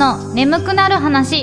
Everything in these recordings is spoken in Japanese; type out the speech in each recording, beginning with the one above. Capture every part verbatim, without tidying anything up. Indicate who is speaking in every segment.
Speaker 1: の眠くなる話。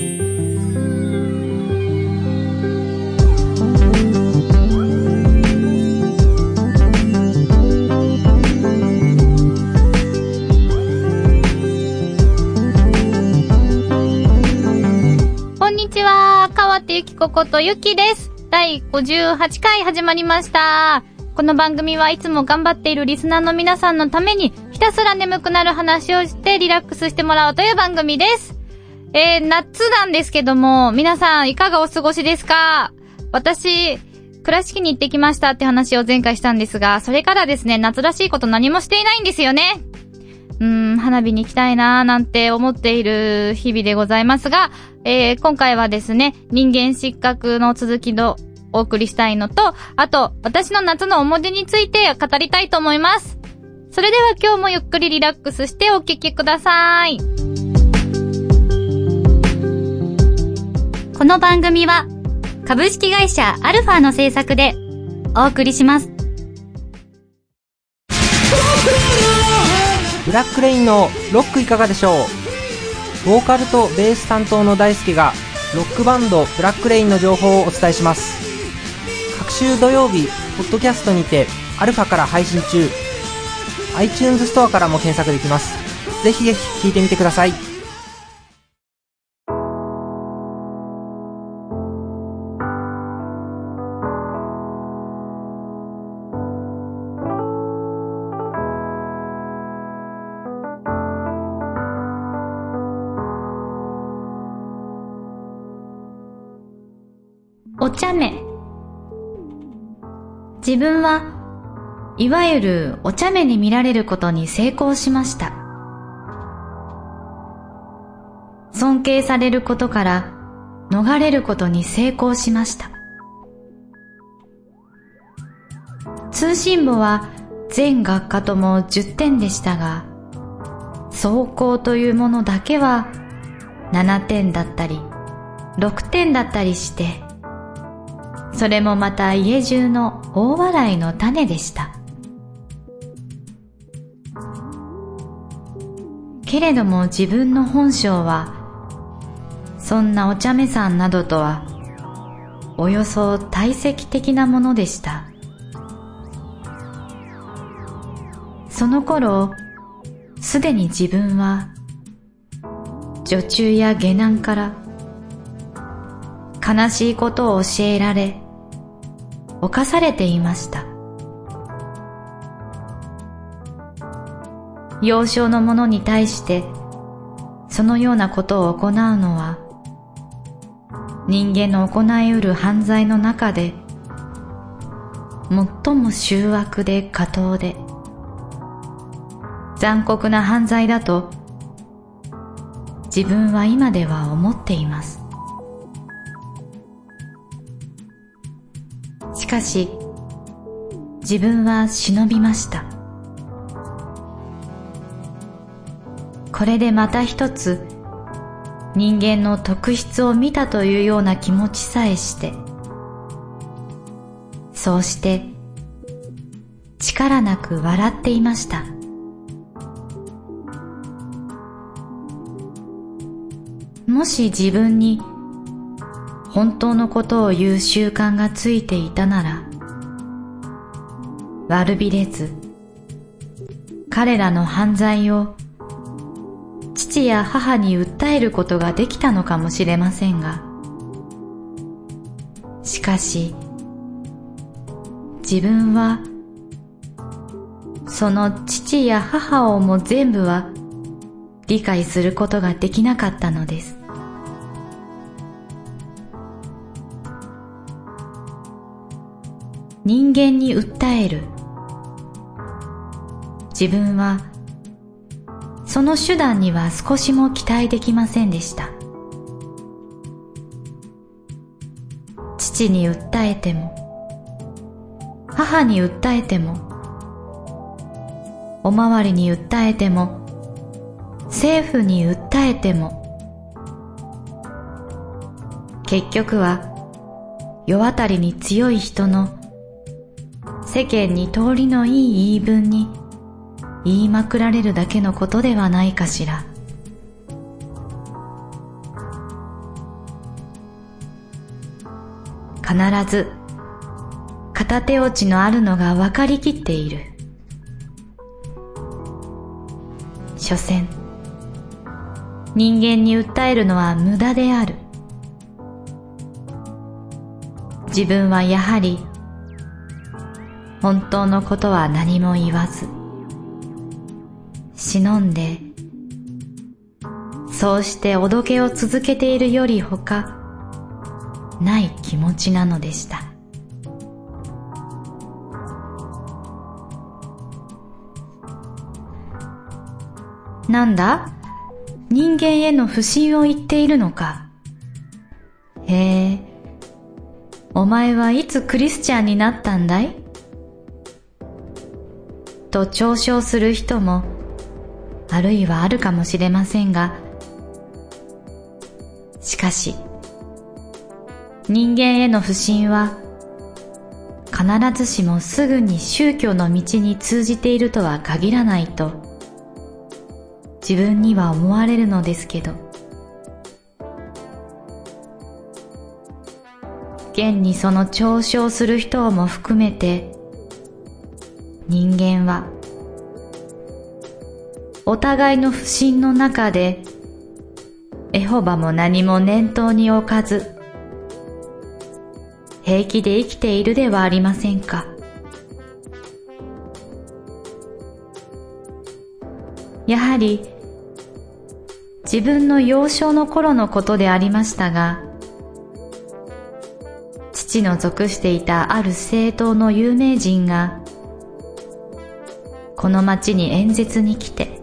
Speaker 1: こんにちは、川手ゆきこことゆきです。だいごじゅうはちかい始まりました。この番組はいつも頑張っているリスナーの皆さんのためにひたすら眠くなる話をしてリラックスしてもらおうという番組です。えー、夏なんですけども、皆さんいかがお過ごしですか？私、倉敷に行ってきましたって話を前回したんですが、それからですね、夏らしいこと何もしていないんですよね。うーん、花火に行きたいなーなんて思っている日々でございますが、えー、今回はですね、人間失格の続きのお送りしたいのと、あと、私の夏の思い出について語りたいと思います。それでは今日もゆっくりリラックスしてお聞きください。この番組は、株式会社アルファの制作でお送りします。
Speaker 2: ブラックレインのロックいかがでしょう。ボーカルとベース担当の大輔がロックバンドブラックレインの情報をお伝えします。各週土曜日ポッドキャストにてアルファから配信中。 iTunes ストアからも検索できます。ぜひぜひ聞いてみてください。
Speaker 1: お茶目。自分はいわゆるお茶目に見られることに成功しました。尊敬されることから逃れることに成功しました。通信簿は全学科ともじゅってんでしたが、走行というものだけはななてんだったりろくてんだったりして、それもまた家中の大笑いの種でした。けれども自分の本性は、そんなお茶目さんなどとは、およそ対積的なものでした。その頃、すでに自分は、女中や下男から、悲しいことを教えられ、侵されていました。幼少の者に対して、そのようなことを行うのは、人間の行い得る犯罪の中で、最も醜悪で下等で、残酷な犯罪だと、自分は今では思っています。しかし、自分は忍びました。これでまた一つ、人間の特質を見たというような気持ちさえして、そうして、力なく笑っていました。もし自分に、本当のことを言う習慣がついていたなら、悪びれず、彼らの犯罪を父や母に訴えることができたのかもしれませんが、しかし、自分は、その父や母をも全部は理解することができなかったのです。人間に訴える。自分は、その手段には少しも期待できませんでした。父に訴えても、母に訴えても、おまわりに訴えても、政府に訴えても、結局は世渡りに強い人の世間に通りのいい言い分に言いまくられるだけのことではないかしら。
Speaker 3: 必ず片手落ちのあるのが分かりきっている。所詮、人間に訴えるのは無駄である。自分はやはり本当のことは何も言わず、忍んで、そうしておどけを続けているよりほかない気持ちなのでした。なんだ？人間への不信を言っているのか。へえ、お前はいつクリスチャンになったんだい？と嘲笑する人もあるいはあるかもしれませんが、しかし人間への不信は必ずしもすぐに宗教の道に通じているとは限らないと自分には思われるのですけど、現にその嘲笑する人をも含めて、人間はお互いの不信の中でエホバも何も念頭に置かず平気で生きているではありませんか。やはり自分の幼少の頃のことでありましたが、父の属していたある政党の有名人がこの町に演説に来て、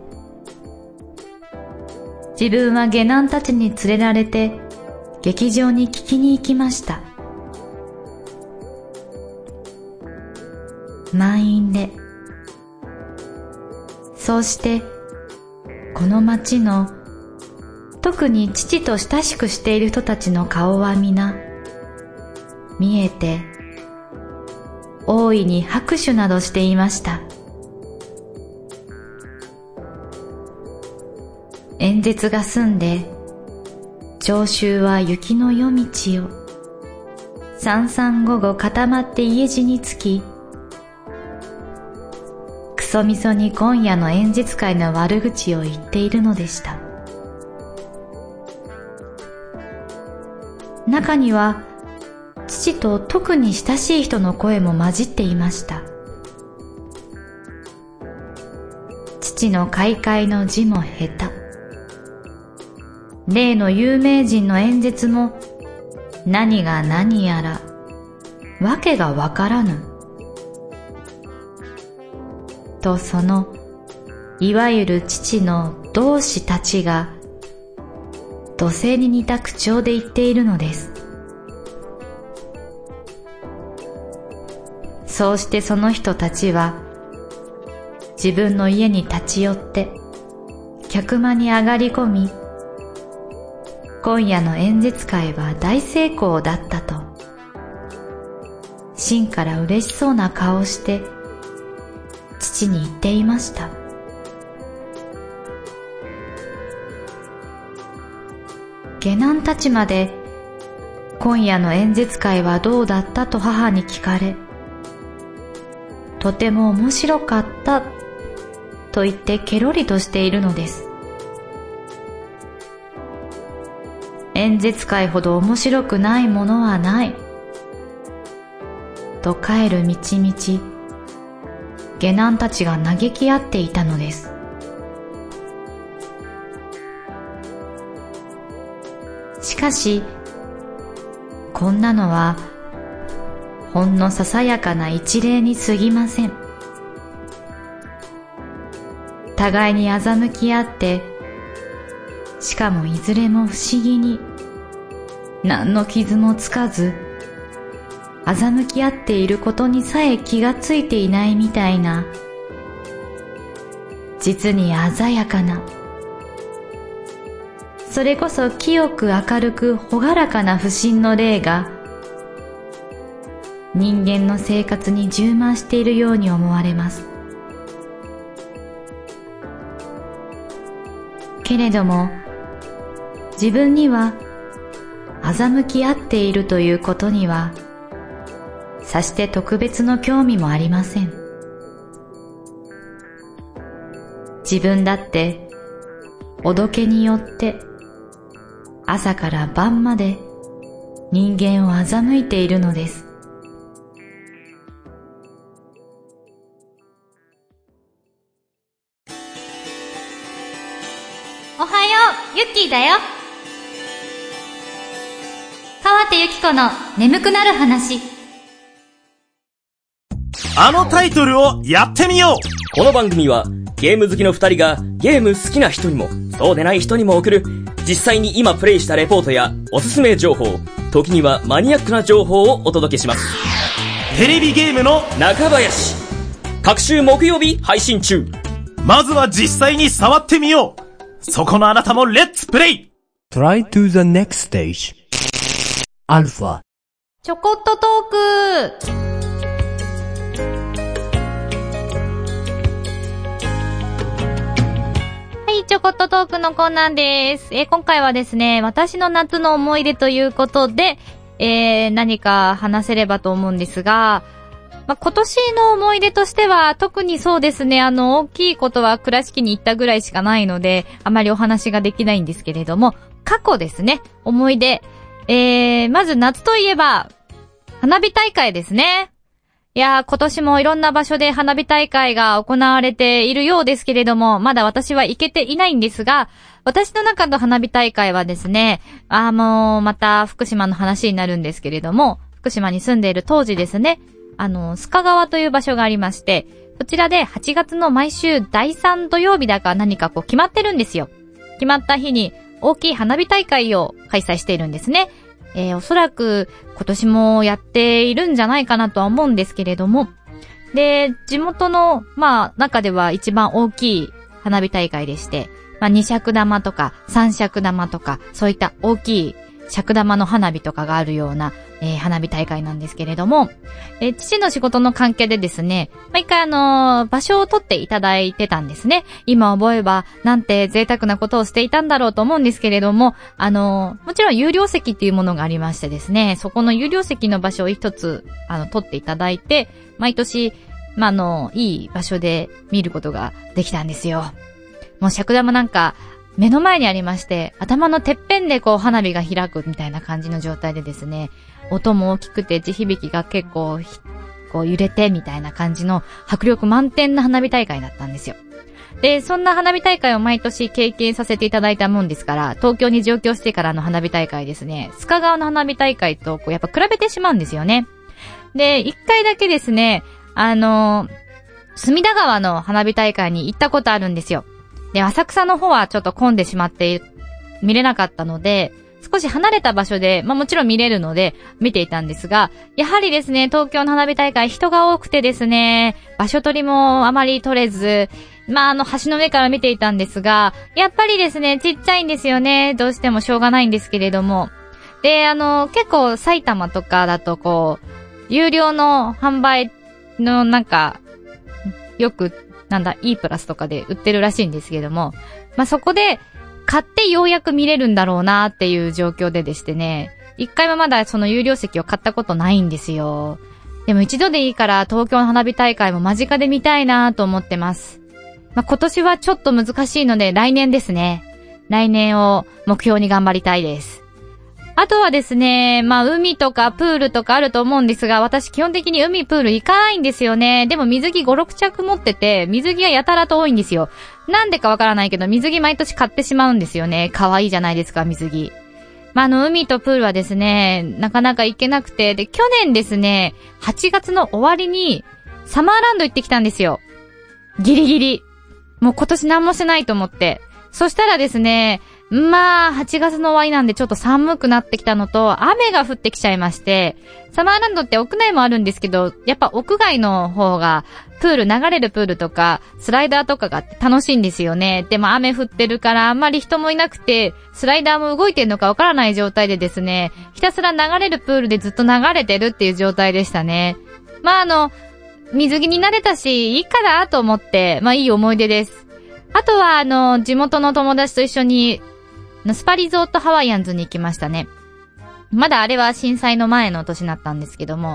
Speaker 3: 自分は下男たちに連れられて劇場に聞きに行きました。満員で、そうしてこの町の特に父と親しくしている人たちの顔は皆見えて、大いに拍手などしていました。演説が済んで、聴衆は雪の夜道を三三五五固まって家路につき、クソみそに今夜の演説会の悪口を言っているのでした。中には父と特に親しい人の声も混じっていました。父の開会の字も下手、例の有名人の演説も何が何やらわけがわからぬと、そのいわゆる父の同志たちが土星に似た口調で言っているのです。そうしてその人たちは自分の家に立ち寄って客間に上がり込み、今夜の演説会は大成功だったと心から嬉しそうな顔をして父に言っていました。下男たちまで今夜の演説会はどうだったと母に聞かれ、とても面白かったと言ってケロリとしているのです。演説会ほど面白くないものはないと帰る道々、下男たちが嘆き合っていたのです。しかしこんなのはほんのささやかな一例に過ぎません。互いに欺き合って、しかもいずれも不思議に何の傷もつかず、欺き合っていることにさえ気がついていないみたいな、実に鮮やかな、それこそ清く明るく朗らかな不信の霊が人間の生活に充満しているように思われます。けれども自分には欺き合っているということにはさして特別の興味もありません。自分だっておどけによって朝から晩まで人間を欺いているのです。
Speaker 1: おはよう、ゆっきーだよ。川手ゆき子の眠くなる話。
Speaker 4: あのタイトルをやってみよう。
Speaker 5: この番組はゲーム好きの二人がゲーム好きな人にもそうでない人にも送る実際に今プレイしたレポートやおすすめ情報、時にはマニアックな情報をお届けします。
Speaker 4: テレビゲームの
Speaker 5: 中林、各週木曜日配信中。
Speaker 4: まずは実際に触ってみよう。そこのあなたもレッツプレイ。
Speaker 6: Try to the next stage. アルファ。
Speaker 1: ちょこっとトーク。はい、ちょこっとトークのコーナーです。えー、今回はですね、私の夏の思い出ということで、えー、何か話せればと思うんですが、まあ、今年の思い出としては、特にそうですね、あの、大きいことは倉敷に行ったぐらいしかないので、あまりお話ができないんですけれども、過去ですね、思い出。えー、まず夏といえば、花火大会ですね。いやー、今年もいろんな場所で花火大会が行われているようですけれども、まだ私は行けていないんですが、私の中の花火大会はですね、あーもう、また福島の話になるんですけれども、福島に住んでいる当時ですね、あの、須賀川という場所がありまして、そちらではちがつの毎週だいさん土曜日だか何かこう決まってるんですよ。決まった日に大きい花火大会を開催しているんですね。えー、おそらく今年もやっているんじゃないかなとは思うんですけれども。で、地元の、まあ、中では一番大きい花火大会でして、まあ、に尺玉とかさん尺玉とか、そういった大きい尺玉の花火とかがあるような、えー、花火大会なんですけれども、えー、父の仕事の関係でですね、毎回あのー、場所を取っていただいてたんですね。今思えば、なんて贅沢なことをしていたんだろうと思うんですけれども、あのー、もちろん有料席っていうものがありましてですね、そこの有料席の場所を一つ、あの、取っていただいて、毎年、まあ、あの、いい場所で見ることができたんですよ。もう尺玉なんか、目の前にありまして、頭のてっぺんでこう花火が開くみたいな感じの状態でですね、音も大きくて地響きが結構こう揺れてみたいな感じの迫力満点な花火大会だったんですよ。で、そんな花火大会を毎年経験させていただいたもんですから、東京に上京してからの花火大会ですね、須賀川の花火大会とこうやっぱ比べてしまうんですよね。で、一回だけですね、あの、隅田川の花火大会に行ったことあるんですよ。で、浅草の方はちょっと混んでしまって見れなかったので、少し離れた場所で、まあもちろん見れるので見ていたんですが、やはりですね、東京の花火大会人が多くてですね、場所取りもあまり取れず、まああの橋の上から見ていたんですが、やっぱりですね、ちっちゃいんですよね。どうしてもしょうがないんですけれども。で、あの、結構埼玉とかだとこう、有料の販売のなんか、よく、なんだ、E プラスとかで売ってるらしいんですけども、まあ、そこで買ってようやく見れるんだろうなっていう状況ででしてね、一回もまだその有料席を買ったことないんですよ。でも一度でいいから東京の花火大会も間近で見たいなと思ってます。まあ、今年はちょっと難しいので来年ですね。来年を目標に頑張りたいです。あとはですね、まあ海とかプールとかあると思うんですが、私基本的に海プール行かないんですよね。でも水着ご、ろく着持ってて、水着がやたらと多いんですよ。なんでかわからないけど、水着毎年買ってしまうんですよね。可愛いじゃないですか、水着。まああの海とプールはですね、なかなか行けなくて、で、去年ですね、はちがつの終わりにサマーランド行ってきたんですよ。ギリギリ。もう今年何もしてないと思って。そしたらですね、まあ、はちがつの終わりなんでちょっと寒くなってきたのと、雨が降ってきちゃいまして、サマーランドって屋内もあるんですけど、やっぱ屋外の方が、プール、流れるプールとか、スライダーとかが楽しいんですよね。でも雨降ってるからあんまり人もいなくて、スライダーも動いてるのかわからない状態でですね、ひたすら流れるプールでずっと流れてるっていう状態でしたね。まああの、水着に慣れたし、いいかなと思って、まあいい思い出です。あとはあの、地元の友達と一緒に、スパリゾートハワイアンズに行きましたね。まだあれは震災の前の年だったんですけども、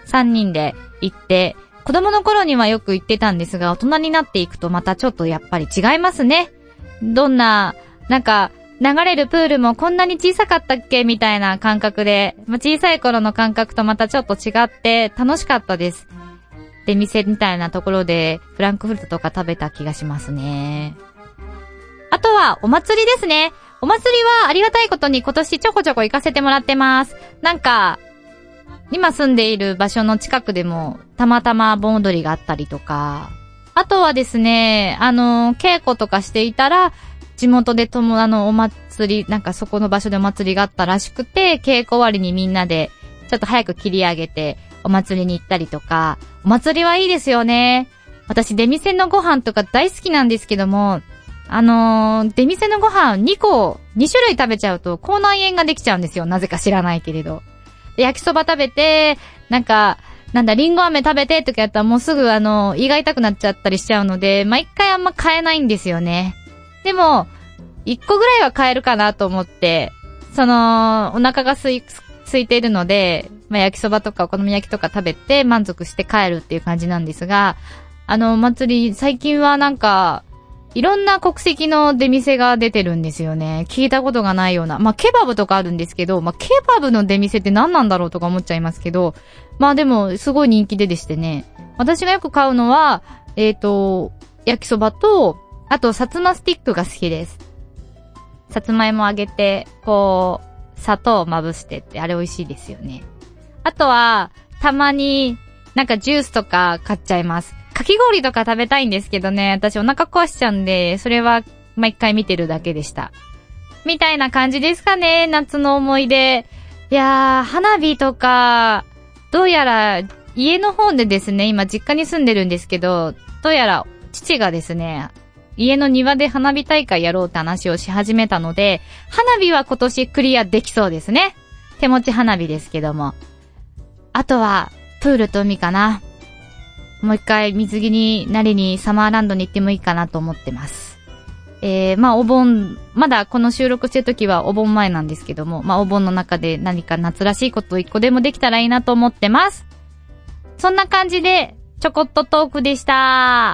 Speaker 1: さんにんで行って、子供の頃にはよく行ってたんですが、大人になっていくとまたちょっとやっぱり違いますね。どんな、なんか、流れるプールもこんなに小さかったっけみたいな感覚で、まあ、小さい頃の感覚とまたちょっと違って楽しかったです。出店みたいなところでフランクフルトとか食べた気がしますね。あとはお祭りですね。お祭りはありがたいことに今年ちょこちょこ行かせてもらってます。なんか、今住んでいる場所の近くでもたまたま盆踊りがあったりとか、あとはですね、あの、稽古とかしていたら、地元でとも、あの、お祭り、なんかそこの場所でお祭りがあったらしくて、稽古終わりにみんなで、ちょっと早く切り上げて、お祭りに行ったりとか、お祭りはいいですよね。私、出店のご飯とか大好きなんですけども、あのー、出店のご飯にこ、に種類食べちゃうと、口内炎ができちゃうんですよ。なぜか知らないけれど。焼きそば食べて、なんか、なんだ、リンゴ飴食べてとかやったらもうすぐあの、胃が痛くなっちゃったりしちゃうので、毎回あんま買えないんですよね。でも、一個ぐらいは買えるかなと思って、その、お腹がすい、空いているので、まあ、焼きそばとかお好み焼きとか食べて満足して帰るっていう感じなんですが、あの、お祭り、最近はなんか、いろんな国籍の出店が出てるんですよね。聞いたことがないような。まあ、ケバブとかあるんですけど、まあ、ケバブの出店って何なんだろうとか思っちゃいますけど、まあでも、すごい人気ででしてね。私がよく買うのは、えっと、焼きそばと、あと、さつまスティックが好きです。さつまいも揚げて、こう、砂糖をまぶしてって、あれ美味しいですよね。あとは、たまに、なんかジュースとか買っちゃいます。かき氷とか食べたいんですけどね、私お腹壊しちゃうんで、それは毎回見てるだけでした。みたいな感じですかね、夏の思い出。いやー、花火とか、どうやら家の方でですね、今実家に住んでるんですけど、どうやら父がですね、家の庭で花火大会やろうって話をし始めたので、花火は今年クリアできそうですね。手持ち花火ですけども。あとは、プールと海かな。もう一回水着になりにサマーランドに行ってもいいかなと思ってます。えー、まあお盆、まだこの収録してる時はお盆前なんですけども、まあお盆の中で何か夏らしいことを一個でもできたらいいなと思ってます。そんな感じで、ちょこっとトークでした。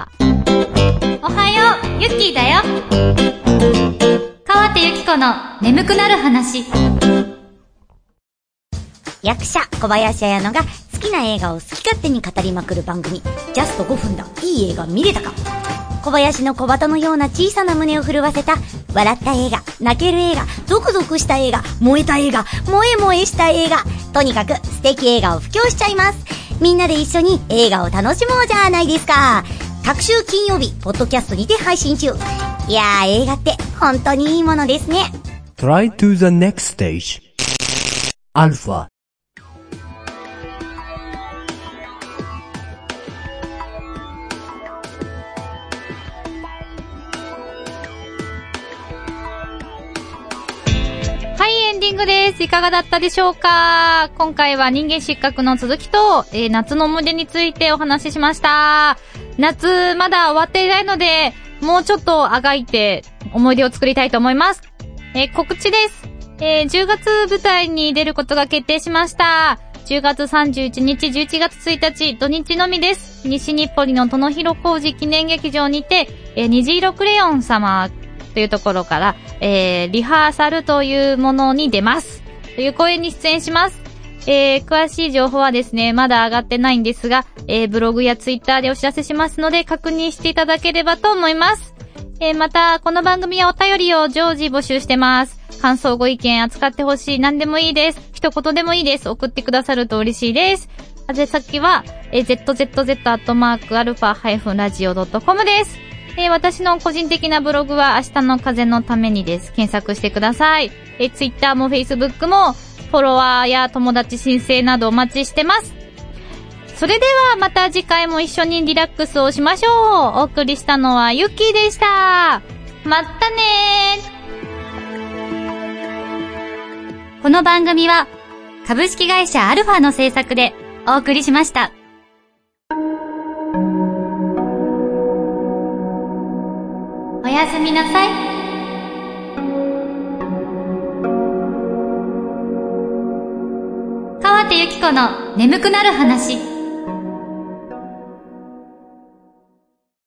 Speaker 1: おはよう、ゆっきーだよ。川手ゆき子の眠くなる話。
Speaker 7: 役者小林彩乃が好きな映画を好き勝手に語りまくる番組、ジャストごふんだ、いい映画見れたか。小林の小鳩のような小さな胸を震わせた、笑った映画、泣ける映画、ゾクゾクした映画、燃えた映画、萌え萌えした映画、とにかく素敵映画を布教しちゃいます。みんなで一緒に映画を楽しもうじゃないですか。各週金曜日ポッドキャストにて配信中。いやー、映画って本当にいいものですね。
Speaker 6: Try to the next stage. Alpha。
Speaker 1: エンディングです。いかがだったでしょうか。今回は人間失格の続きと、えー、夏の思い出についてお話ししました。夏まだ終わっていないので、もうちょっとあがいて思い出を作りたいと思います。えー、告知です。えー、じゅうがつ舞台に出ることが決定しました。じゅうがつさんじゅういちにち、じゅういちがつついたち、土日のみです。西日暮里の殿広小路記念劇場にて、えー、虹色クレヨン様というところから、えー、リハーサルというものに出ます。という公演に出演します。えー、詳しい情報はですね、まだ上がってないんですが、えー、ブログやツイッターでお知らせしますので、確認していただければと思います。えー、また、この番組はお便りを常時募集してます。感想ご意見扱ってほしい。何でもいいです。一言でもいいです。送ってくださると嬉しいです。宛先は、えー、ゼットゼットゼットアットマークアルファハイフンラジオドットコム です。えー、私の個人的なブログは明日の風のためにです。検索してください。えー、ツイッターもフェイスブックもフォロワーや友達申請などお待ちしてます。それではまた次回も一緒にリラックスをしましょう。お送りしたのはゆきーでした。まったねー。この番組は株式会社アルファの制作でお送りしました。おやすみなさい。川ってゆきこの眠くなる話。